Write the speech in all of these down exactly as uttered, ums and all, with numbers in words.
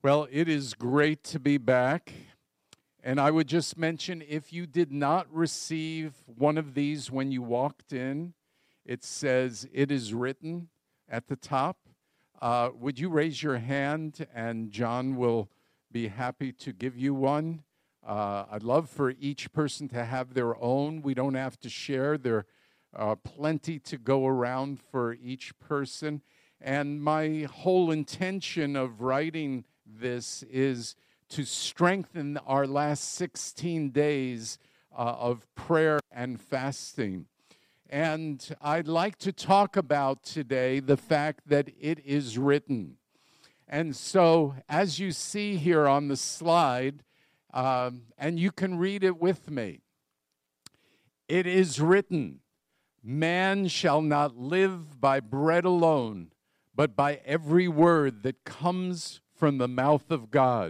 Well, it is great to be back. And I would just mention, if you did not receive one of these when you walked in, it says, "It is written" at the top. Uh, would you raise your hand, and John will be happy to give you one. Uh, I'd love for each person to have their own. We don't have to share. There are plenty to go around for each person. And my whole intention of writing this is to strengthen our last sixteen days uh, of prayer and fasting. And I'd like to talk about today the fact that it is written. And so, as you see here on the slide, um, and you can read it with me, it is written, "Man shall not live by bread alone, but by every word that comes from the mouth of God."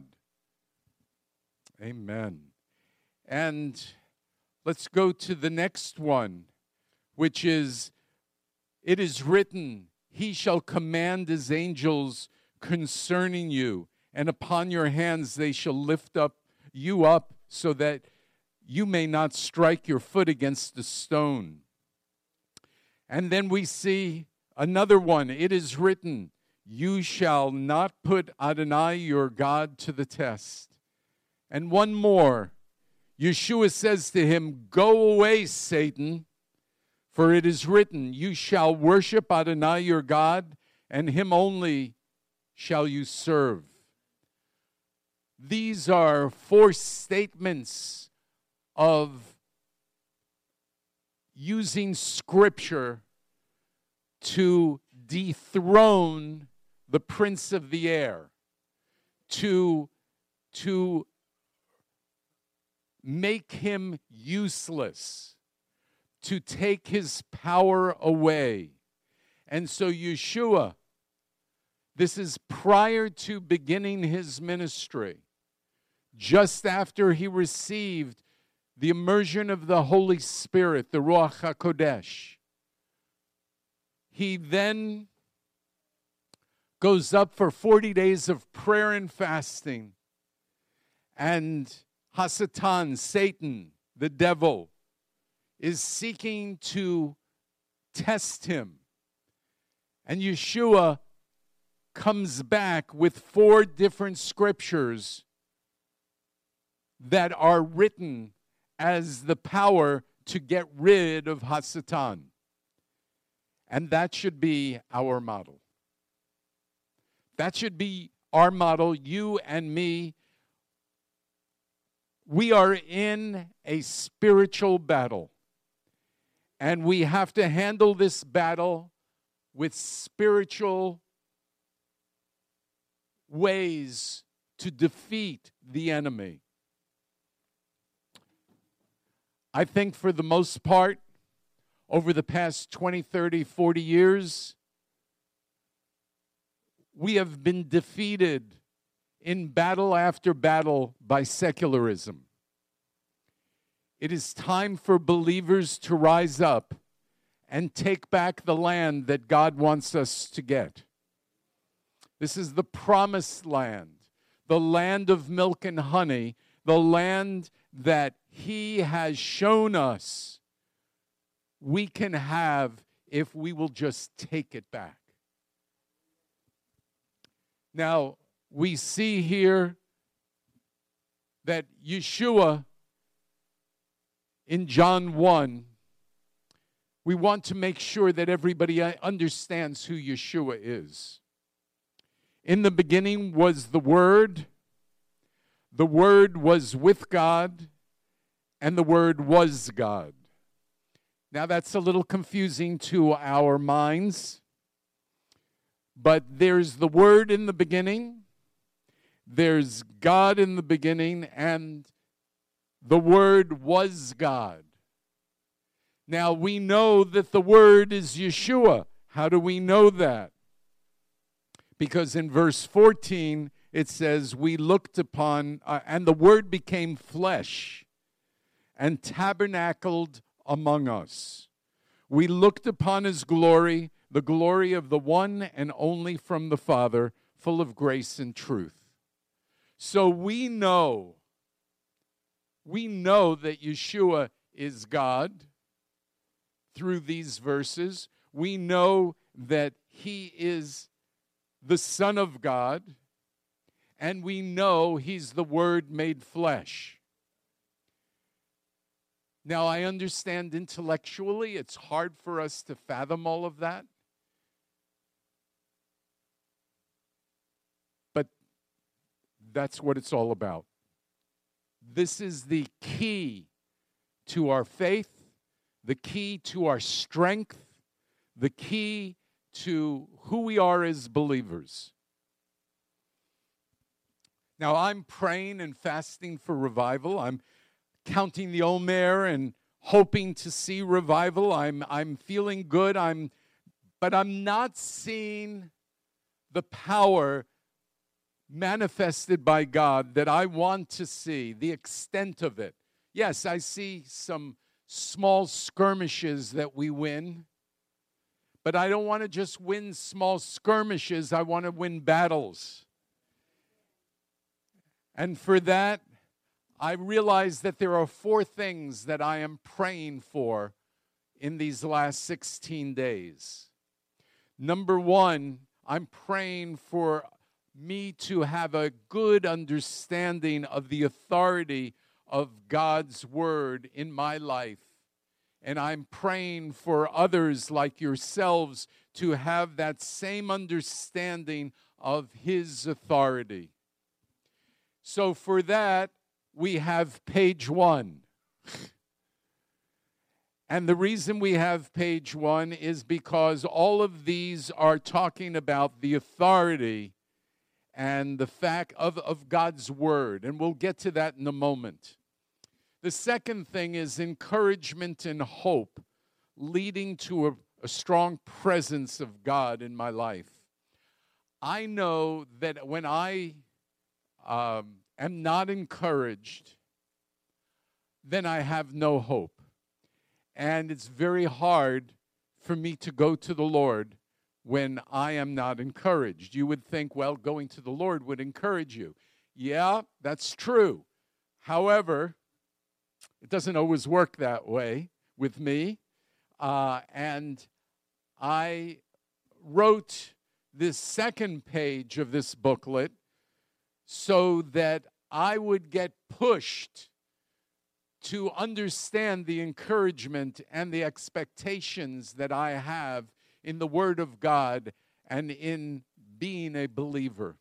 Amen. And let's go to the next one, which is, "It is written, he shall command his angels concerning you, and upon your hands they shall lift up you up, so that you may not strike your foot against a stone." And then we see another one. "It is written, you shall not put Adonai your God to the test." And one more. Yeshua says to him, "Go away, Satan, for it is written, you shall worship Adonai your God, and him only shall you serve." These are four statements of using Scripture to dethrone the prince of the air, to, to make him useless, to take his power away. And so Yeshua, this is prior to beginning his ministry, just after he received the immersion of the Holy Spirit, the Ruach HaKodesh. He then goes up for forty days of prayer and fasting, and Hasatan, Satan, the devil, is seeking to test him. And Yeshua comes back with four different scriptures that are written as the power to get rid of Hasatan. And that should be our model. That should be our model, you and me. We are in a spiritual battle, and we have to handle this battle with spiritual ways to defeat the enemy. I think for the most part, over the past twenty, thirty, forty years, we have been defeated in battle after battle by secularism. It is time for believers to rise up and take back the land that God wants us to get. This is the promised land, the land of milk and honey, the land that he has shown us we can have if we will just take it back. Now, we see here that Yeshua, in John one, we want to make sure that everybody understands who Yeshua is. In the beginning was the Word. The Word was with God, and the Word was God. Now, that's a little confusing to our minds, but there's the Word in the beginning, there's God in the beginning, and the Word was God. Now, we know that the Word is Yeshua. How do we know that? Because in verse fourteen, it says, we looked upon, uh, and the Word became flesh and tabernacled among us. We looked upon his glory, the glory of the one and only from the Father, full of grace and truth. So we know, we know that Yeshua is God through these verses. We know that he is the Son of God, and we know he's the Word made flesh. Now, I understand intellectually it's hard for us to fathom all of that. But that's what it's all about. This is the key to our faith, the key to our strength, the key to who we are as believers. Now, I'm praying and fasting for revival. I'm counting the Omer and hoping to see revival. I'm I'm feeling good. I'm, but I'm not seeing the power manifested by God that I want to see, the extent of it. Yes, I see some small skirmishes that we win, but I don't want to just win small skirmishes. I want to win battles. And for that, I realize that there are four things that I am praying for in these last sixteen days. Number one, I'm praying for me to have a good understanding of the authority of God's word in my life. And I'm praying for others like yourselves to have that same understanding of his authority. So for that, we have page one. And the reason we have page one is because all of these are talking about the authority and the fact of, of God's word. And we'll get to that in a moment. The second thing is encouragement and hope, leading to a, a strong presence of God in my life. I know that when I um, am not encouraged, then I have no hope. And it's very hard for me to go to the Lord when I am not encouraged. You would think, well, going to the Lord would encourage you. Yeah, that's true. However, it doesn't always work that way with me. Uh, and I wrote this second page of this booklet so that I would get pushed to understand the encouragement and the expectations that I have in the Word of God and in being a believer.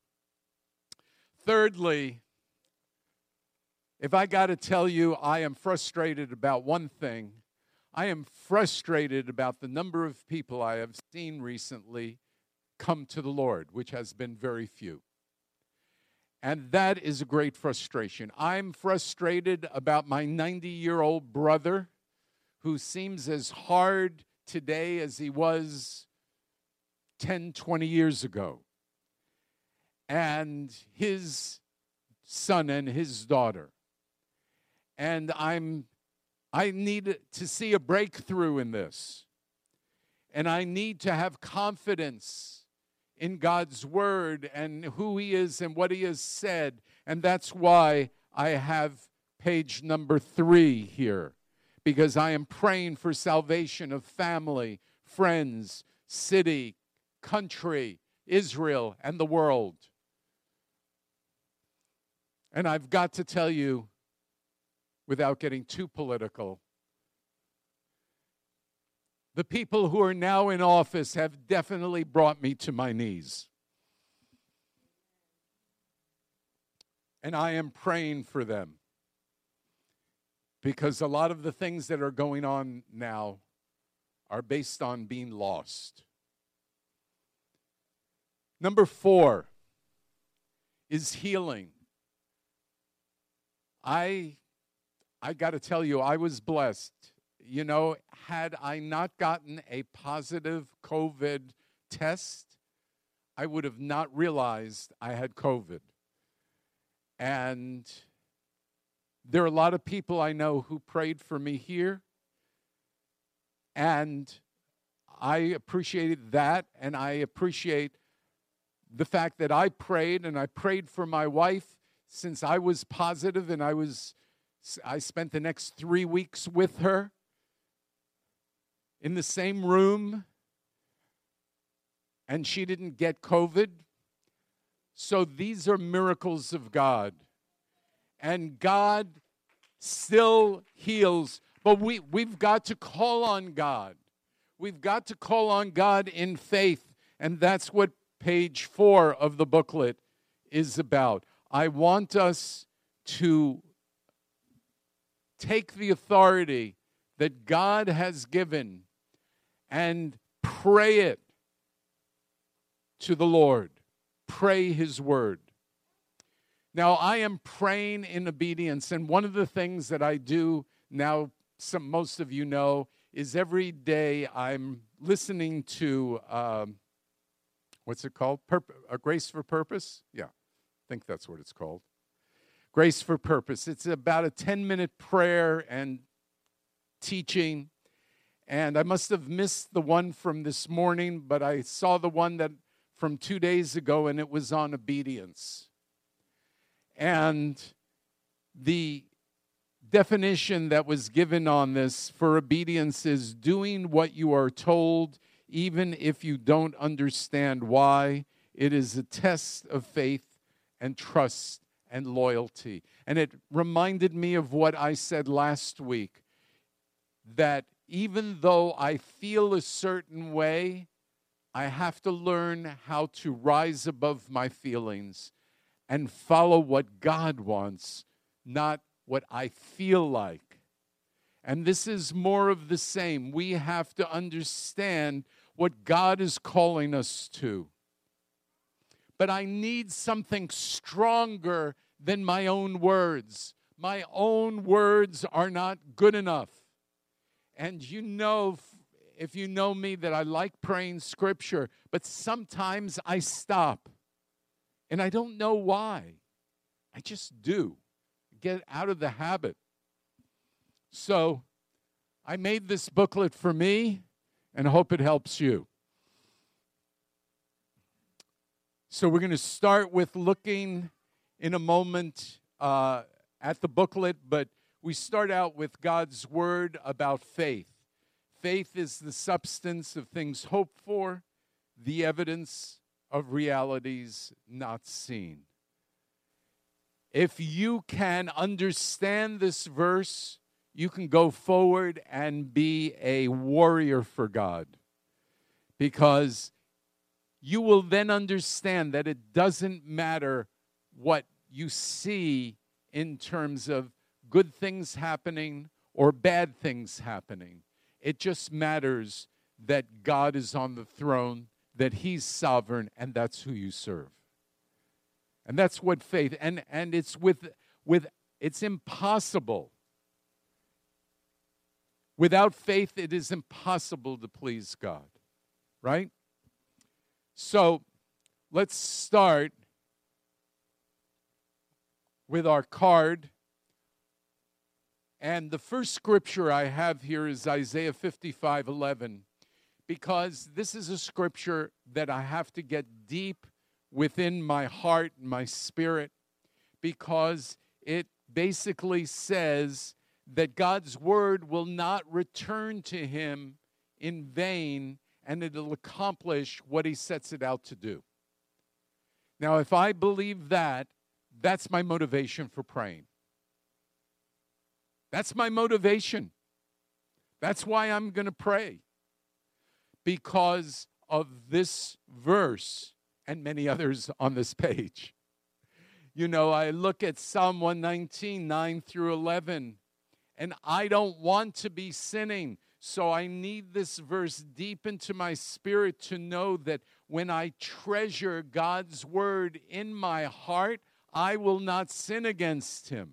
Thirdly, if I got to tell you I am frustrated about one thing, I am frustrated about the number of people I have seen recently come to the Lord, which has been very few. And that is a great frustration. I'm frustrated about my ninety-year-old brother who seems as hard today as he was ten, twenty years ago. And his son and his daughter. And I'm, I need to see a breakthrough in this. And I need to have confidence in God's word and who he is and what he has said. And that's why I have page number three here. Because I am praying for salvation of family, friends, city, country, Israel, and the world. And I've got to tell you, without getting too political, the people who are now in office have definitely brought me to my knees. And I am praying for them. Because a lot of the things that are going on now are based on being lost. Number four is healing. I, I got to tell you, I was blessed. You know, had I not gotten a positive COVID test, I would have not realized I had COVID. And there are a lot of people I know who prayed for me here, and I appreciated that, and I appreciate the fact that I prayed, and I prayed for my wife since I was positive, and I was I spent the next three weeks with her in the same room, and she didn't get COVID. So these are miracles of God. And God still heals. But we, we've got to call on God. We've got to call on God in faith. And that's what page four of the booklet is about. I want us to take the authority that God has given and pray it to the Lord. Pray His word. Now, I am praying in obedience, and one of the things that I do now, some, most of you know, is every day I'm listening to, um, what's it called? Purp- a Grace for Purpose? Yeah, I think that's what it's called. Grace for Purpose. It's about a ten-minute prayer and teaching, and I must have missed the one from this morning, but I saw the one that from two days ago, and it was on obedience. And the definition that was given on this for obedience is doing what you are told, even if you don't understand why. It is a test of faith and trust and loyalty. And it reminded me of what I said last week, that even though I feel a certain way, I have to learn how to rise above my feelings and follow what God wants, not what I feel like. And this is more of the same. We have to understand what God is calling us to. But I need something stronger than my own words. My own words are not good enough. And you know, if you know me, that I like praying scripture, but sometimes I stop. And I don't know why. I just do. Get out of the habit. So I made this booklet for me and hope it helps you. So we're going to start with looking in a moment uh, at the booklet, but we start out with God's word about faith. Faith is the substance of things hoped for, the evidence of realities not seen. If you can understand this verse, you can go forward and be a warrior for God, because you will then understand that it doesn't matter what you see in terms of good things happening or bad things happening. It just matters that God is on the throne, that He's sovereign, and that's who you serve. And that's what faith, and, and it's with, with, it's impossible. Without faith, it is impossible to please God, right? So let's start with our card. And the first scripture I have here is Isaiah fifty-five eleven, because this is a scripture that I have to get deep within my heart and my spirit, because it basically says that God's word will not return to Him in vain, and it'll accomplish what He sets it out to do. Now, if I believe that, that's my motivation for praying. That's my motivation. That's why I'm going to pray, because of this verse and many others on this page. You know, I look at Psalm one nineteen, nine through eleven, and I don't want to be sinning. So I need this verse deep into my spirit to know that when I treasure God's word in my heart, I will not sin against Him.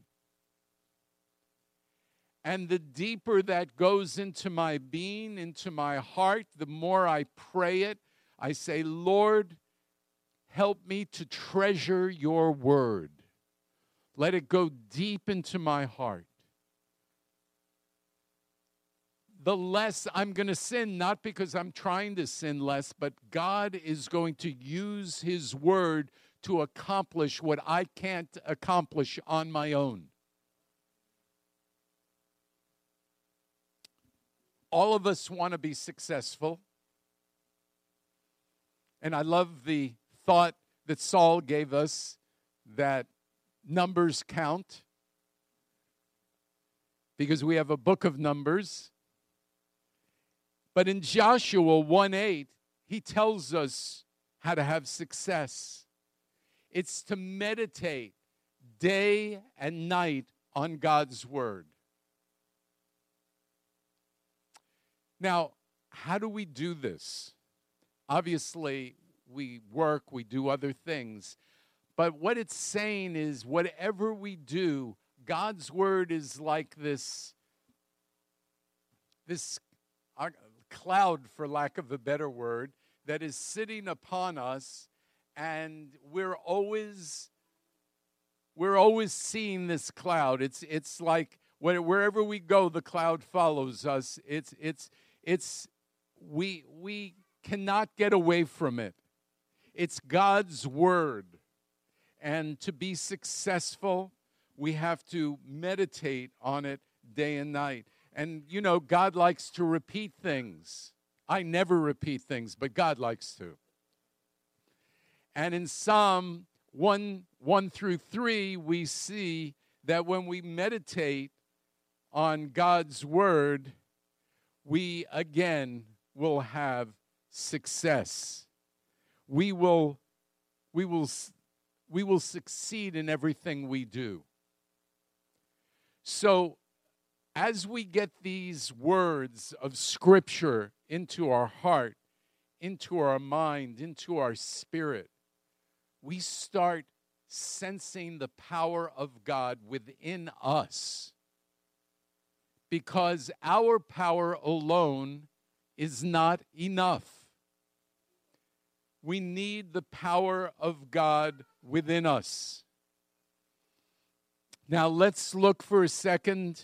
And the deeper that goes into my being, into my heart, the more I pray it. I say, Lord, help me to treasure your word. Let it go deep into my heart. the less I'm going to sin, not because I'm trying to sin less, but God is going to use His Word to accomplish what I can't accomplish on my own. All of us want to be successful. And I love the thought that Saul gave us that numbers count, because we have a book of Numbers. But in Joshua one eight, he tells us how to have success. It's to meditate day and night on God's Word. Now, how do we do this? Obviously, we work, we do other things. But what it's saying is, whatever we do, God's Word is like this, this uh, cloud, for lack of a better word, that is sitting upon us, and we're always, we're always seeing this cloud. It's it's like wherever we go, the cloud follows us. It's it's it's we we cannot get away from it. It's God's Word. And to be successful, we have to meditate on it day and night. And, you know, God likes to repeat things. I never repeat things, but God likes to. And in Psalm one, one through three, we see that when we meditate on God's Word, we again will have success. We will, we will, we will succeed in everything we do. So, as we get these words of Scripture into our heart, into our mind, into our spirit, we start sensing the power of God within us. Because our power alone is not enough. We need the power of God within us. Now let's look for a second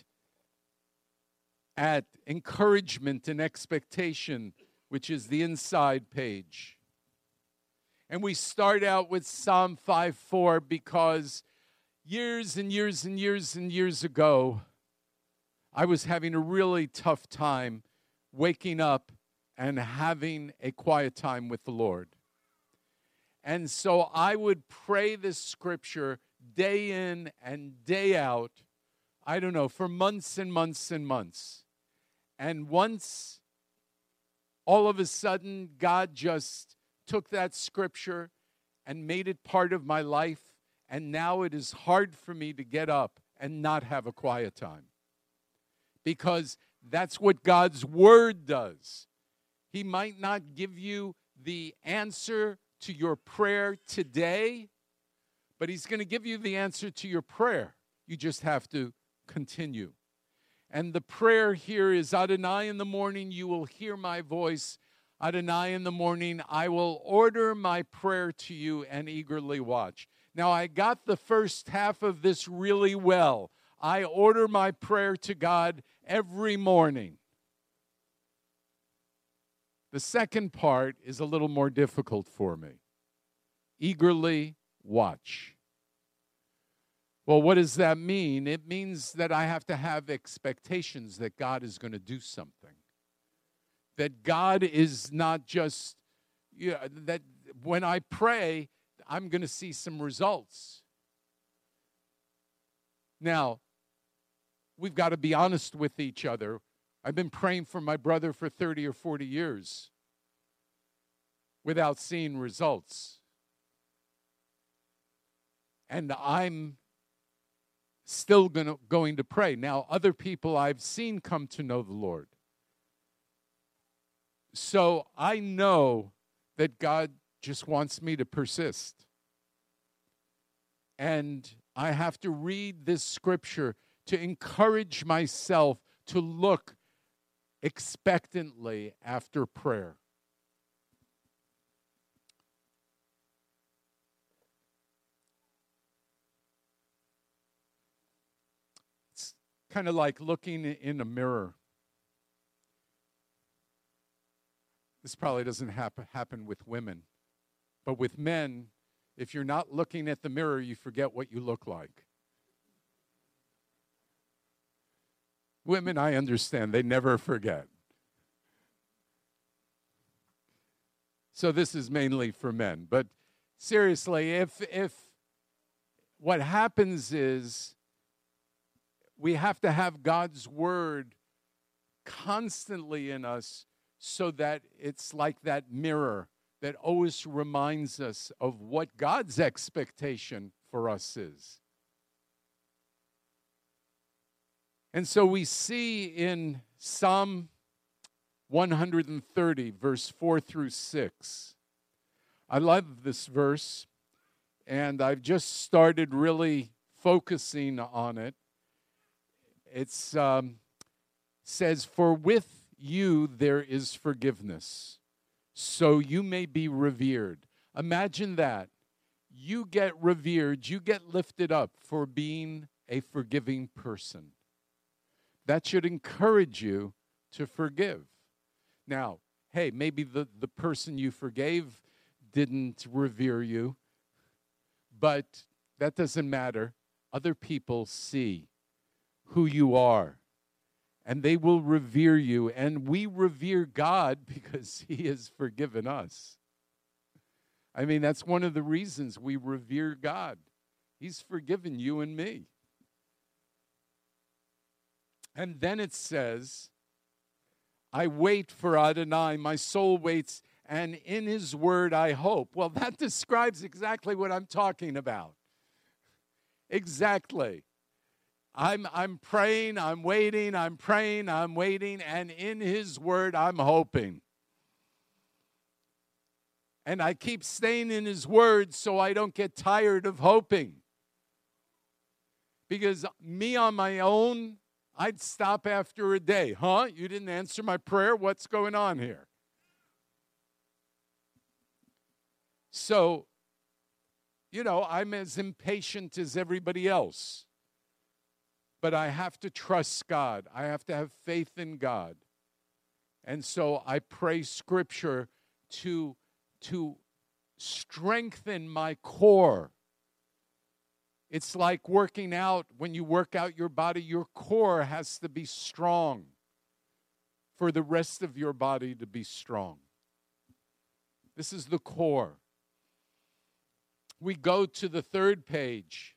at encouragement and expectation, which is the inside page. And we start out with Psalm five four because years and years and years and years ago, I was having a really tough time waking up and having a quiet time with the Lord. And so I would pray this scripture day in and day out, I don't know, for months and months and months. And once, all of a sudden, God just took that scripture and made it part of my life, and now it is hard for me to get up and not have a quiet time. Because that's what God's Word does. He might not give you the answer to your prayer today, but He's going to give you the answer to your prayer. You just have to continue. And the prayer here is, Adonai, in the morning you will hear my voice. Adonai, in the morning I will order my prayer to you and eagerly watch. Now, I got the first half of this really well. I order my prayer to God every morning. The second part is a little more difficult for me. Eagerly watch. Well, what does that mean? It means that I have to have expectations that God is going to do something. That God is not just, you know, that when I pray, I'm going to see some results. Now, we've got to be honest with each other. I've been praying for my brother for thirty or forty years without seeing results. And I'm still gonna, going to pray. Now, other people I've seen come to know the Lord. So I know that God just wants me to persist. And I have to read this scripture to encourage myself to look expectantly after prayer. It's kind of like looking in a mirror. This probably doesn't happen, happen with women. But with men, if you're not looking at the mirror, you forget what you look like. Women, I understand, they never forget. So this is mainly for men. But seriously, if if what happens is we have to have God's word constantly in us so that it's like that mirror that always reminds us of what God's expectation for us is. And so we see in Psalm one thirty, verse four through six. I love this verse, and I've just started really focusing on it. It's um, says, "For with you there is forgiveness, so you may be revered." Imagine that. You get revered, you get lifted up for being a forgiving person. That should encourage you to forgive. Now, hey, maybe the, the person you forgave didn't revere you, but that doesn't matter. Other people see who you are, and they will revere you. And we revere God because he has forgiven us. I mean, that's one of the reasons we revere God. He's forgiven you and me. And then it says, I wait for Adonai, my soul waits, and in his word I hope. Well, that describes exactly what I'm talking about. Exactly. I'm, I'm praying, I'm waiting, I'm praying, I'm waiting, and in his word I'm hoping. And I keep staying in his word so I don't get tired of hoping. Because me on my own, I'd stop after a day. Huh? You didn't answer my prayer? What's going on here? So, you know, I'm as impatient as everybody else. But I have to trust God. I have to have faith in God. And so I pray Scripture to, to strengthen my core. It's like working out. When you work out your body, your core has to be strong for the rest of your body to be strong. This is the core. We go to the third page.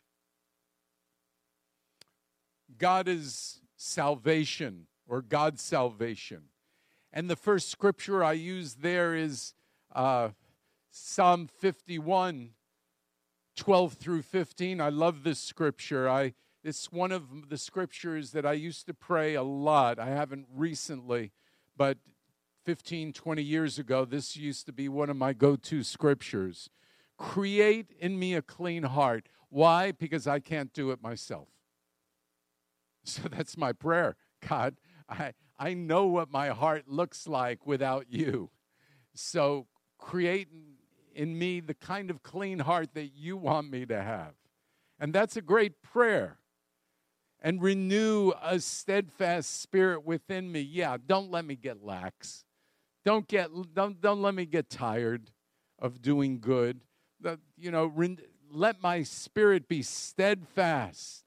God is salvation, or God's salvation. And the first scripture I use there is uh, Psalm fifty-one, twelve through fifteen. I love this scripture. I it's one of the scriptures that I used to pray a lot. I haven't recently, but fifteen, twenty years ago, this used to be one of my go-to scriptures. Create in me a clean heart. Why? Because I can't do it myself. So that's my prayer. God, I, I know what my heart looks like without you. So create in me the kind of clean heart that you want me to have. And that's a great prayer. And renew a steadfast spirit within me. Yeah, don't let me get lax. Don't get don't don't let me get tired of doing good. The, you know, re, let my spirit be steadfast.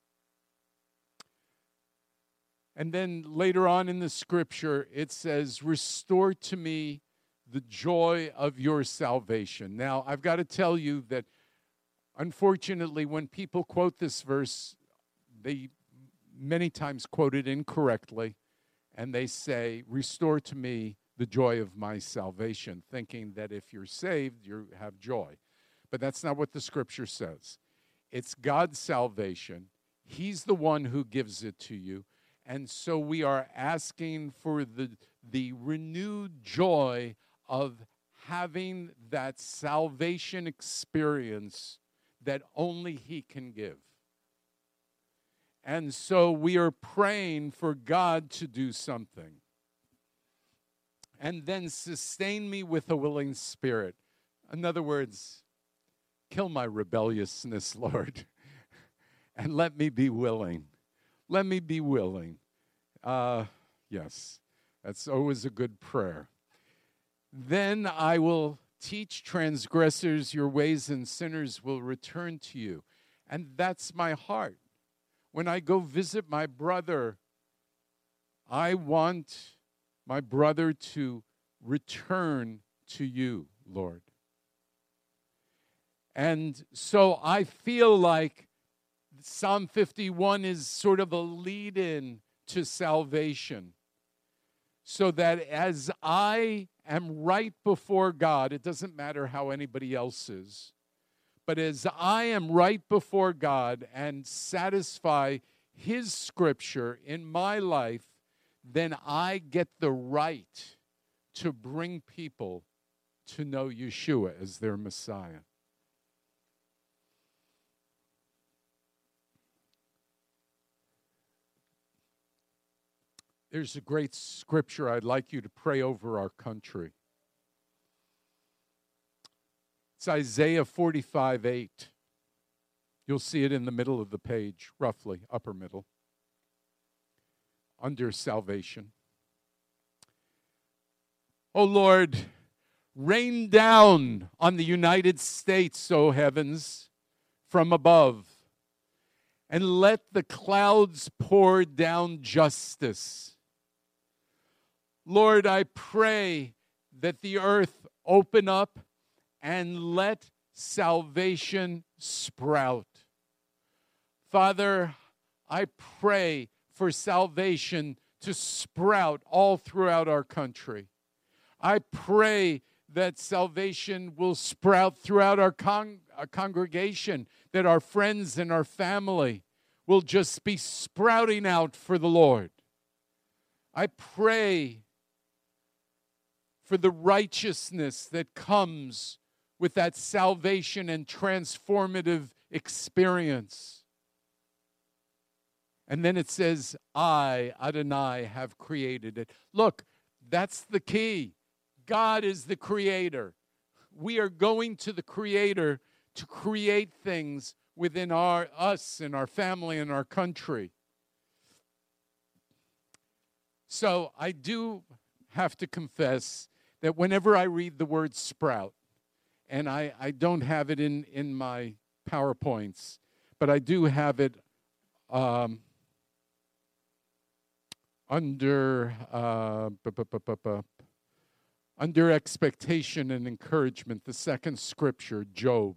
And then later on in the scripture, it says, restore to me the joy of your salvation. Now, I've got to tell you that, unfortunately, when people quote this verse, they many times quote it incorrectly, and they say, restore to me the joy of my salvation, thinking that if you're saved, you have joy. But that's not what the scripture says. It's God's salvation. He's the one who gives it to you. And so we are asking for the, the renewed joy of having that salvation experience that only he can give. And so we are praying for God to do something. And then sustain me with a willing spirit. In other words, kill my rebelliousness, Lord, and let me be willing. Let me be willing. Uh, yes, that's always a good prayer. Then I will teach transgressors your ways, and sinners will return to you. And that's my heart. When I go visit my brother, I want my brother to return to you, Lord. And so I feel like Psalm fifty-one is sort of a lead-in to salvation, so that as I am right before God, it doesn't matter how anybody else is, but as I am right before God and satisfy His Scripture in my life, then I get the right to bring people to know Yeshua as their Messiah. There's a great scripture I'd like you to pray over our country. It's Isaiah forty-five eight. You'll see it in the middle of the page, roughly, upper middle, under salvation. O Lord, rain down on the United States, O heavens, from above, and let the clouds pour down justice. Lord, I pray that the earth open up and let salvation sprout. Father, I pray for salvation to sprout all throughout our country. I pray that salvation will sprout throughout our, con- our congregation, that our friends and our family will just be sprouting out for the Lord. I pray for the righteousness that comes with that salvation and transformative experience. And then it says, I, Adonai, have created it. Look, that's the key. God is the creator. We are going to the creator to create things within our us and our family and our country. So I do have to confess that whenever I read the word sprout, and I, I don't have it in, in my PowerPoints, but I do have it um, under uh, bu- bu- bu- bu- bu- under expectation and encouragement, the second scripture, Job.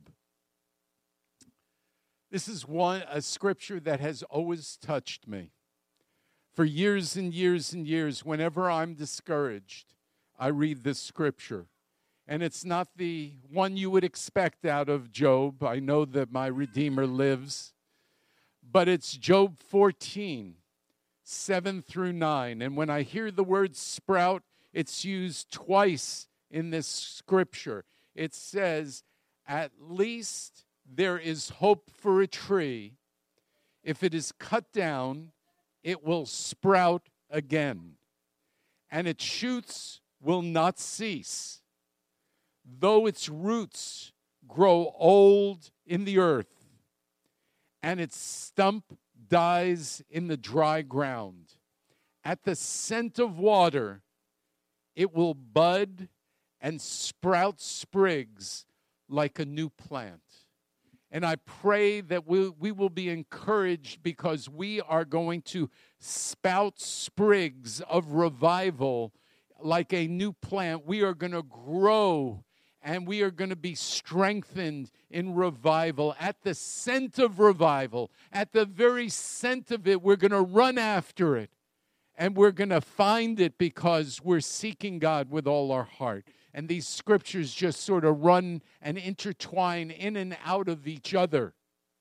This is one a scripture that has always touched me. For years and years and years, whenever I'm discouraged, I read this scripture. And it's not the one you would expect out of Job. I know that my Redeemer lives. But it's Job fourteen, seven through nine. And when I hear the word sprout, it's used twice in this scripture. It says, at least there is hope for a tree. If it is cut down, it will sprout again, and its shoots will not cease, though its roots grow old in the earth, and its stump dies in the dry ground. At the scent of water, it will bud and sprout sprigs like a new plant. And I pray that we, we will be encouraged, because we are going to spout sprigs of revival like a new plant. We are going to grow, and we are going to be strengthened in revival. At the scent of revival, at the very scent of it, we're going to run after it. And we're going to find it because we're seeking God with all our heart. And these scriptures just sort of run and intertwine in and out of each other.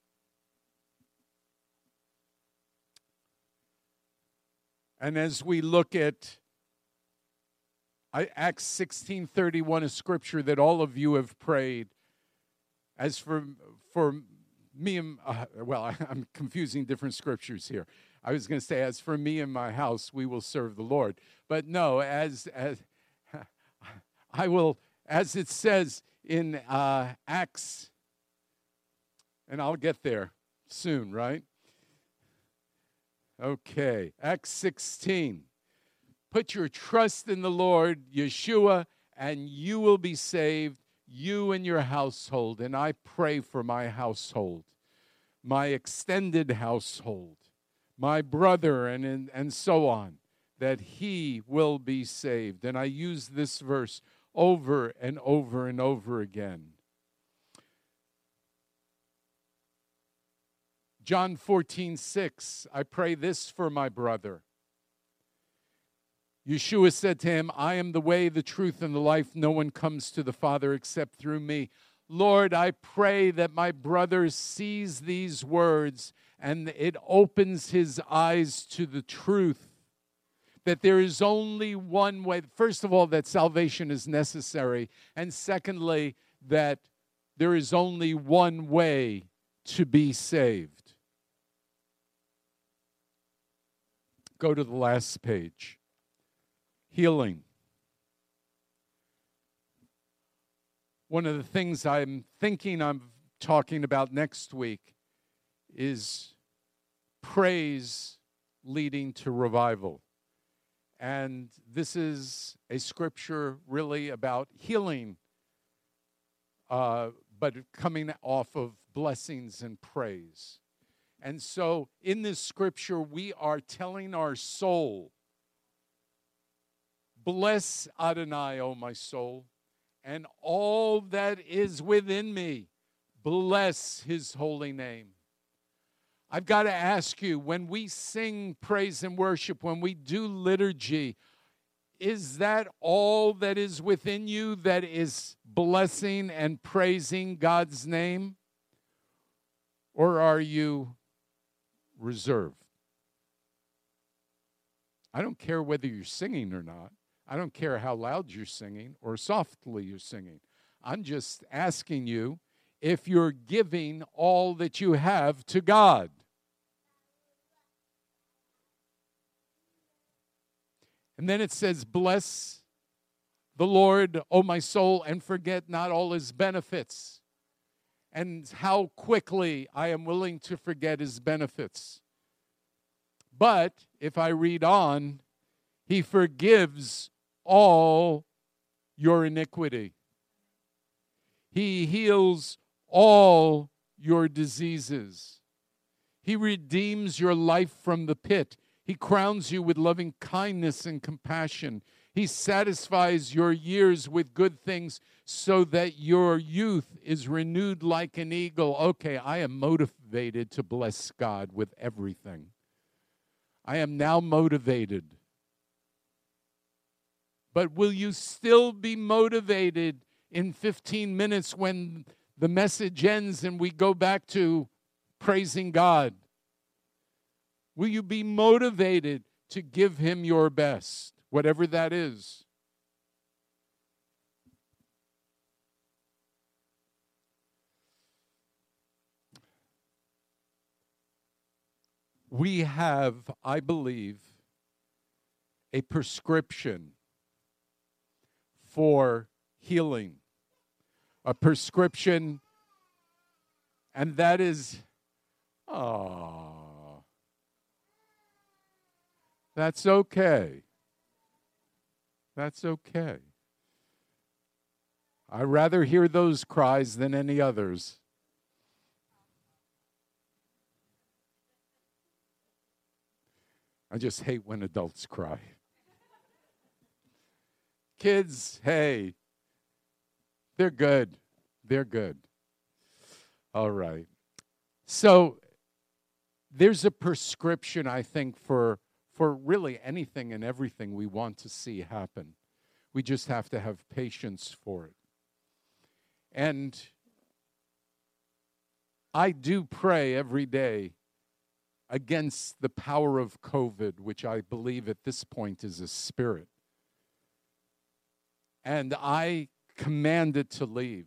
And as we look at Acts sixteen thirty-one, a scripture that all of you have prayed, as for for me and, uh, well, I'm confusing different scriptures here. I was going to say, as for me and my house, we will serve the Lord. But no, as as I will, as it says in uh, Acts, and I'll get there soon, right? Okay, Acts sixteen. Put your trust in the Lord, Yeshua, and you will be saved, you and your household. And I pray for my household, my extended household, my brother, and, and, and so on, that he will be saved. And I use this verse over and over and over again. John fourteen six, I pray this for my brother. Yeshua said to him, I am the way, the truth, and the life. No one comes to the Father except through me. Lord, I pray that my brother sees these words and it opens his eyes to the truth, that there is only one way. First of all, that salvation is necessary. And secondly, that there is only one way to be saved. Go to the last page. Healing. One of the things I'm thinking I'm talking about next week is praise leading to revival. And this is a scripture really about healing, uh, but coming off of blessings and praise. And so in this scripture, we are telling our soul, bless Adonai, O my soul, and all that is within me, bless his holy name. I've got to ask you, when we sing praise and worship, when we do liturgy, is that all that is within you that is blessing and praising God's name? Or are you reserved? I don't care whether you're singing or not. I don't care how loud you're singing or softly you're singing. I'm just asking you if you're giving all that you have to God. And then it says, bless the Lord, O my soul, and forget not all his benefits. And how quickly I am willing to forget his benefits. But if I read on, he forgives all your iniquity. He heals all your diseases. He redeems your life from the pit. He crowns you with loving kindness and compassion. He satisfies your years with good things so that your youth is renewed like an eagle. Okay, I am motivated to bless God with everything. I am now motivated. But will you still be motivated in fifteen minutes when the message ends and we go back to praising God? Will you be motivated to give him your best, whatever that is? We have, I believe, a prescription for healing. A prescription, and that is, ah, that's okay. That's okay. I'd rather hear those cries than any others. I just hate when adults cry. Kids, hey, they're good. They're good. All right. So there's a prescription, I think, for, for really anything and everything we want to see happen. We just have to have patience for it. And I do pray every day against the power of COVID, which I believe at this point is a spirit. And I command it to leave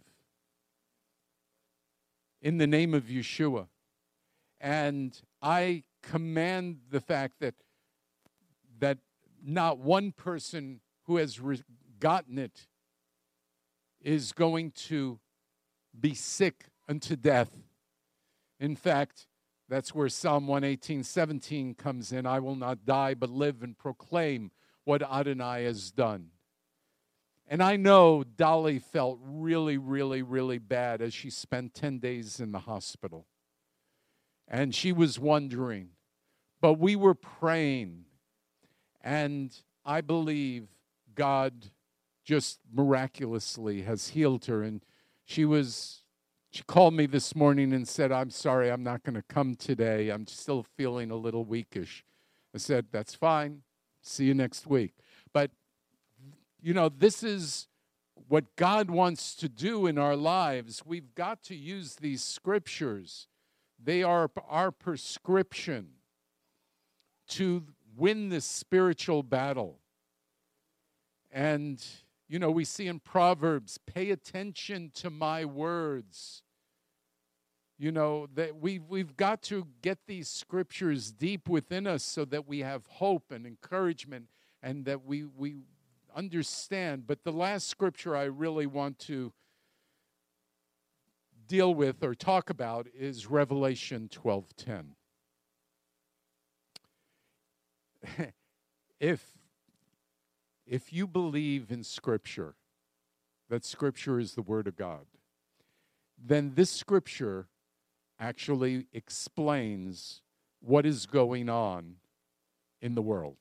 in the name of Yeshua. And I command the fact that that not one person who has re- gotten it is going to be sick unto death. In fact, that's where Psalm one eighteen, seventeen comes in. I will not die, but live and proclaim what Adonai has done. And I know Dolly felt really, really, really bad as she spent ten days in the hospital. And she was wondering. But we were praying. And I believe God just miraculously has healed her. And she was, she called me this morning and said, I'm sorry, I'm not going to come today. I'm still feeling a little weakish. I said, that's fine. See you next week. But, you know, this is what God wants to do in our lives. We've got to use these scriptures. They are our prescription to win this spiritual battle. And, you know, we see in Proverbs, pay attention to my words. You know, that we've, we've got to get these scriptures deep within us so that we have hope and encouragement and that we, we understand. But the last scripture I really want to deal with or talk about is Revelation twelve ten. if, if you believe in Scripture, that Scripture is the Word of God, then this Scripture actually explains what is going on in the world.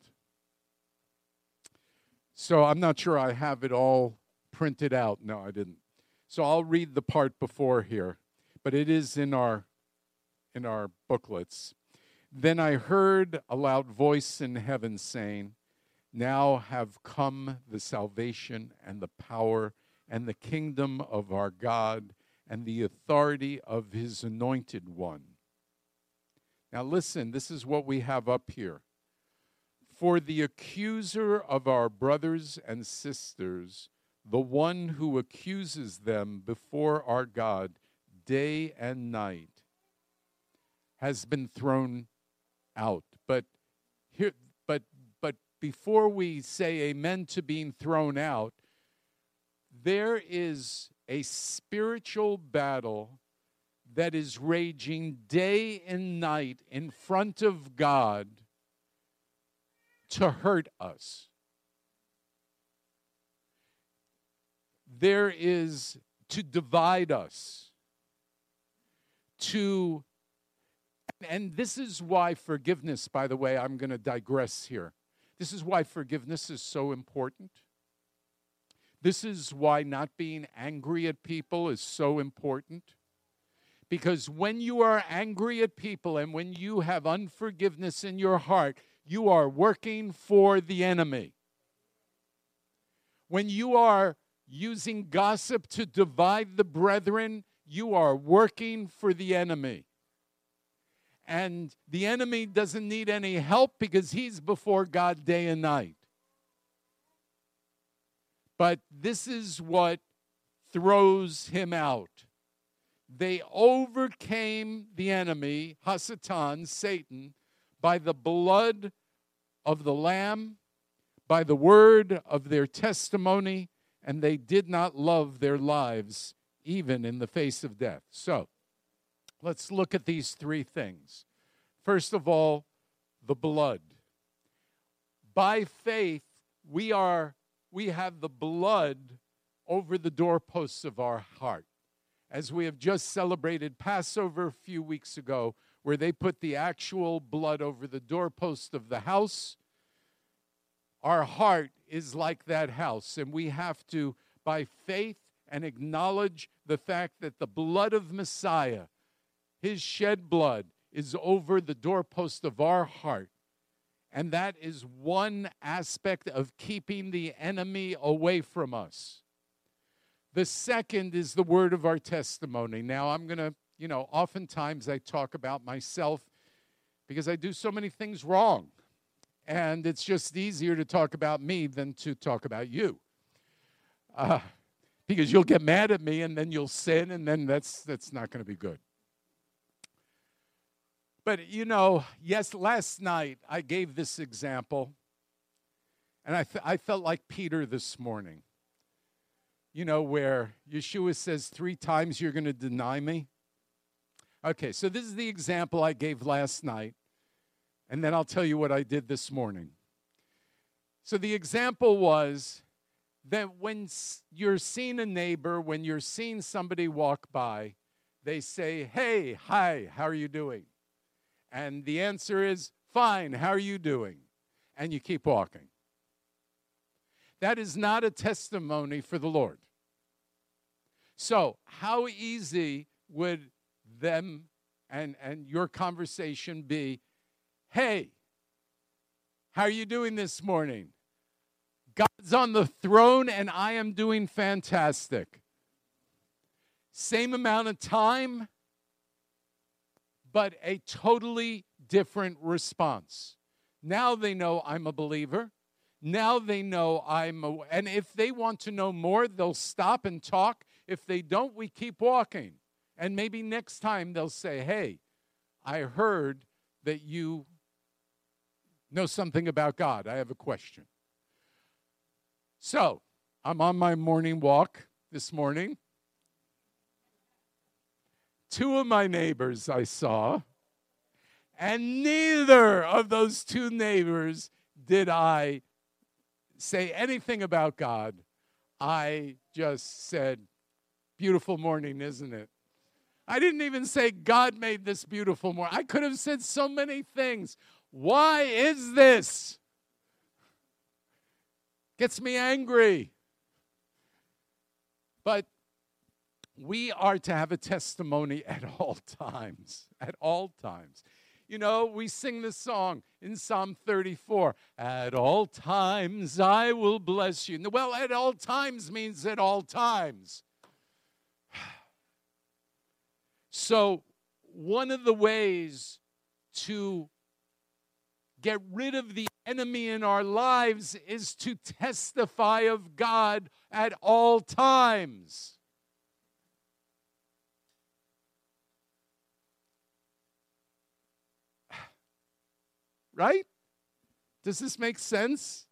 So I'm not sure I have it all printed out. No, I didn't. So I'll read the part before here, but it is in our in our booklets. Then I heard a loud voice in heaven saying, now have come the salvation and the power and the kingdom of our God and the authority of his anointed one. Now listen, this is what we have up here. For the accuser of our brothers and sisters, the one who accuses them before our God day and night, has been thrown out. But here, but but before we say amen to being thrown out, there is a spiritual battle that is raging day and night in front of God to hurt us. There is to divide us, to, and this is why forgiveness, by the way, I'm going to digress here. This is why forgiveness is so important. This is why not being angry at people is so important. Because when you are angry at people and when you have unforgiveness in your heart, you are working for the enemy. When you are using gossip to divide the brethren, you are working for the enemy. And the enemy doesn't need any help because he's before God day and night. But this is what throws him out. They overcame the enemy, Hasatan, Satan, by the blood of the Lamb, by the word of their testimony, and they did not love their lives even in the face of death. So, let's look at these three things. First of all, the blood. By faith, we are we have the blood over the doorposts of our heart. As we have just celebrated Passover a few weeks ago, where they put the actual blood over the doorpost of the house, our heart is like that house, and we have to, by faith, and acknowledge the fact that the blood of Messiah, his shed blood, is over the doorpost of our heart. And that is one aspect of keeping the enemy away from us. The second is the word of our testimony. Now, I'm going to, you know, oftentimes I talk about myself because I do so many things wrong. And it's just easier to talk about me than to talk about you. Uh, because you'll get mad at me and then you'll sin, and then that's that's not going to be good. But, you know, yes, last night I gave this example, and I, th- I felt like Peter this morning. You know, where Yeshua says three times you're going to deny me. Okay, so this is the example I gave last night, and then I'll tell you what I did this morning. So the example was, that when you're seeing a neighbor, when you're seeing somebody walk by, they say, hey, hi, how are you doing? And the answer is, fine, how are you doing? And you keep walking. That is not a testimony for the Lord. So how easy would them and, and your conversation be, hey, how are you doing this morning? God's on the throne and I am doing fantastic. Same amount of time, but a totally different response. Now they know I'm a believer. Now they know I'm a, and if they want to know more, they'll stop and talk. If they don't, we keep walking. And maybe next time they'll say, hey, I heard that you know something about God. I have a question. So, I'm on my morning walk this morning. Two of my neighbors I saw, and neither of those two neighbors did I say anything about God. I just said, beautiful morning, isn't it? I didn't even say God made this beautiful morning. I could have said so many things. Why is this? Gets me angry. But we are to have a testimony at all times, at all times. You know, we sing this song in Psalm thirty-four, at all times I will bless you. Well, at all times means at all times. So one of the ways to get rid of the enemy in our lives is to testify of God at all times. Right? Does this make sense?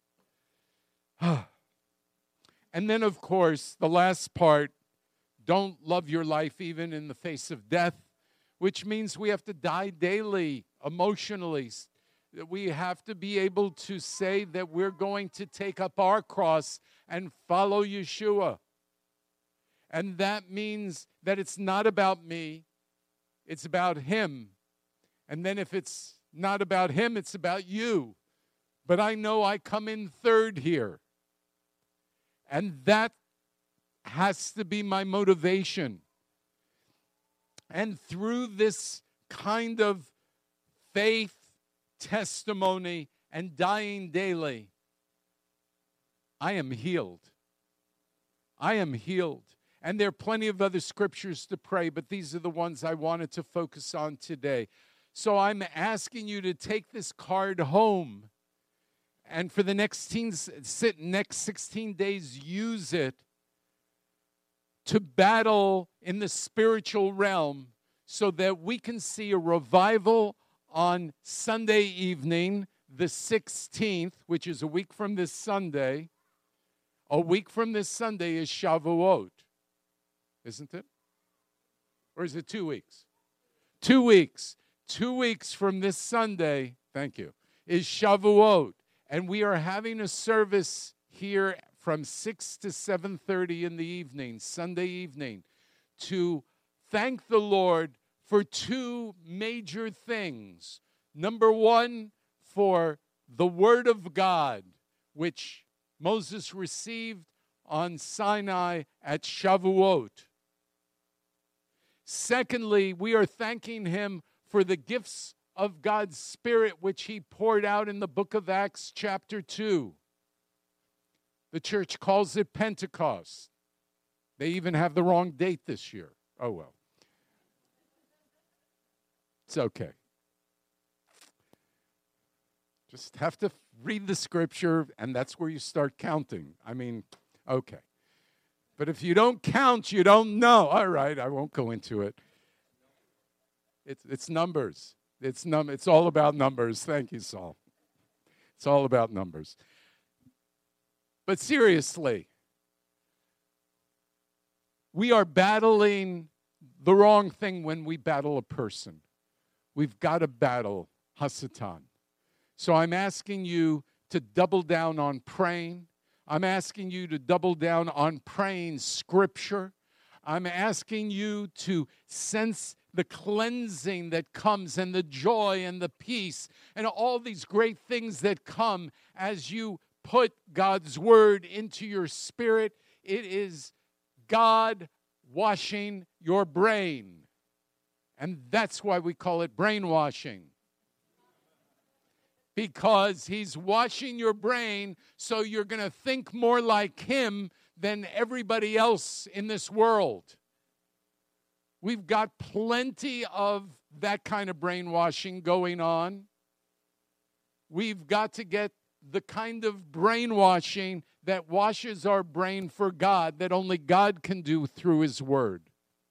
And then, of course, the last part, don't love your life even in the face of death, which means we have to die daily, emotionally. We have to be able to say that we're going to take up our cross and follow Yeshua. And that means that it's not about me, it's about him. And then if it's not about him, it's about you. But I know I come in third here. And that has to be my motivation. And through this kind of faith, testimony, and dying daily, I am healed. I am healed. And there are plenty of other scriptures to pray, but these are the ones I wanted to focus on today. So I'm asking you to take this card home and for the next, next sixteen days, use it to battle in the spiritual realm so that we can see a revival on Sunday evening, the sixteenth, which is a week from this Sunday. A week from this Sunday is Shavuot, isn't it? Or is it two weeks? Two weeks. Two weeks from this Sunday, thank you, is Shavuot. And we are having a service here from six to seven thirty in the evening, Sunday evening, to thank the Lord for two major things. Number one, for the Word of God, which Moses received on Sinai at Shavuot. Secondly, we are thanking him for the gifts of God's Spirit, which he poured out in the book of Acts chapter two. The church calls it Pentecost. They even have the wrong date this year. Oh, well. It's okay. Just have to read the scripture, and that's where you start counting. I mean, okay. But if you don't count, you don't know. All right, I won't go into it. It's, it's numbers. It's num. It's all about numbers. Thank you, Saul. It's all about numbers. But seriously, we are battling the wrong thing when we battle a person. We've got to battle Hasatan. So I'm asking you to double down on praying. I'm asking you to double down on praying Scripture. I'm asking you to sense the cleansing that comes and the joy and the peace and all these great things that come as you put God's word into your spirit. It is God washing your brain. And that's why we call it brainwashing. Because he's washing your brain so you're going to think more like him than everybody else in this world. We've got plenty of that kind of brainwashing going on. We've got to get the kind of brainwashing that washes our brain for God, that only God can do through his word.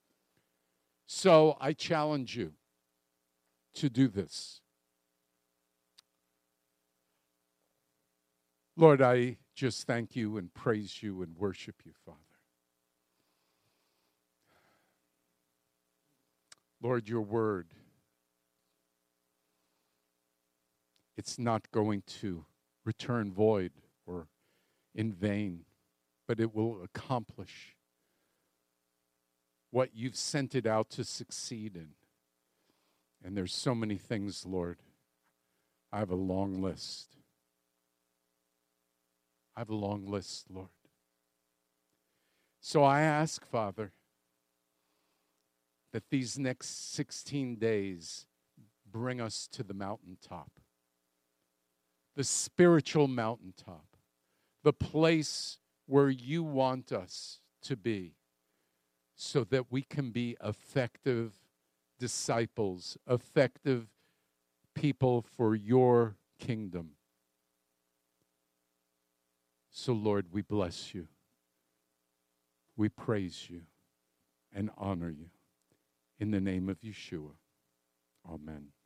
So I challenge you to do this. Lord, I just thank you and praise you and worship you, Father. Lord, your word, it's not going to return void or in vain, but it will accomplish what you've sent it out to succeed in. And there's so many things, Lord. I have a long list. I have a long list, Lord. So I ask, Father, that these next sixteen days bring us to the mountaintop, the spiritual mountaintop, the place where you want us to be, so that we can be effective disciples, effective people for your kingdom. So, Lord, we bless you. We praise you and honor you. In the name of Yeshua, amen.